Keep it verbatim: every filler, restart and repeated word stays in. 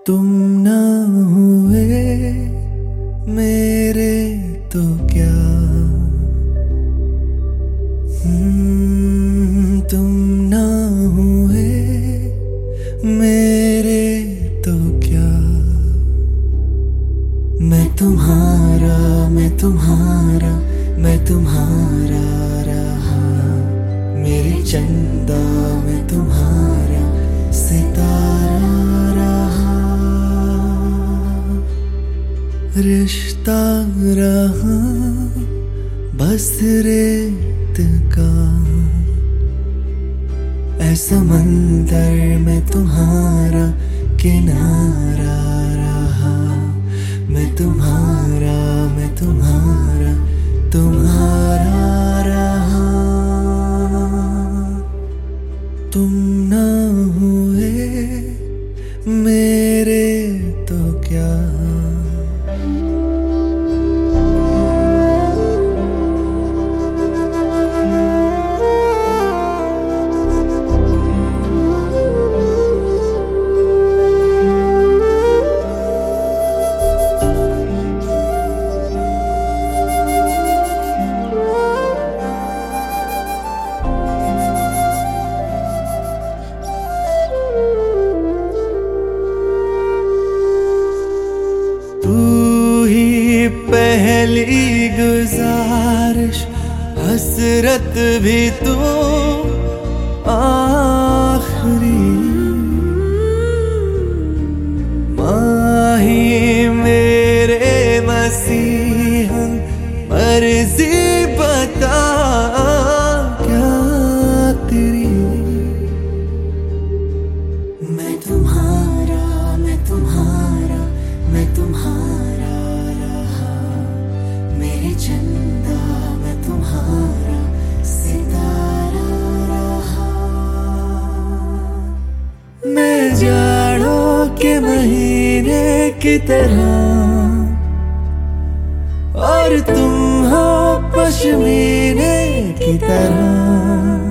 तुम ना हुए मेरे तो क्या, हम्म, तुम ना हुए मेरे तो क्या। मैं तुम्हारा मैं तुम्हारा मैं तुम्हारा रहा, मेरी चंदा मैं तुम्हारा सितारा रहा। रिश्ता रहा बस रेत का, ऐसा मंदिर में तुम्हारा किनारा रहा। मैं तुम्हारा मैं तुम्हारा तुम्हारा रहा। तुम ना हुए मेरे तो क्या। तू ही पहली गुजारिश, हसरत भी तू आखिरी। माही मेरे मसीहा, मर्जी बता क्या तेरी। मैं तुम्हारा मैं तुम्हारा मैं तुम्हारा रहा, मेरी चंदा मैं तुम्हारा सितारा रहा। मैं जाड़ों के महीने की तरह, और तुम हो पश्मीने की तरह।